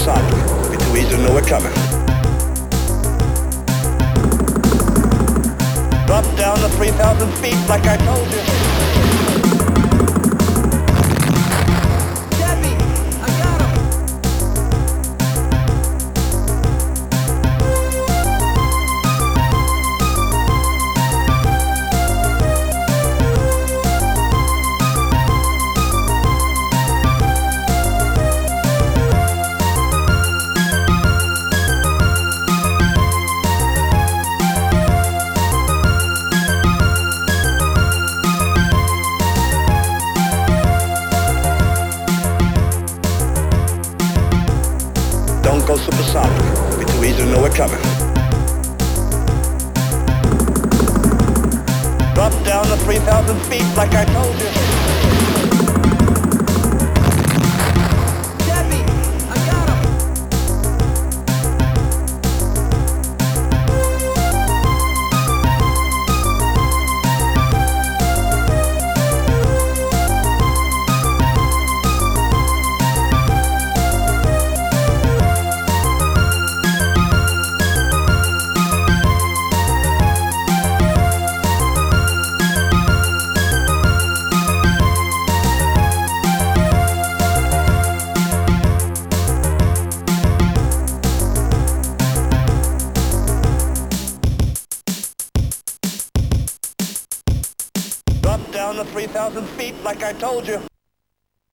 supersonic. Be too easy to know it coming. Drop down to 3,000 feet like I told you. Don't go supersonic. Be too easy to know it coming. Drop down to 3,000 feet like I told you. Drop down to 3,000 feet like I told you.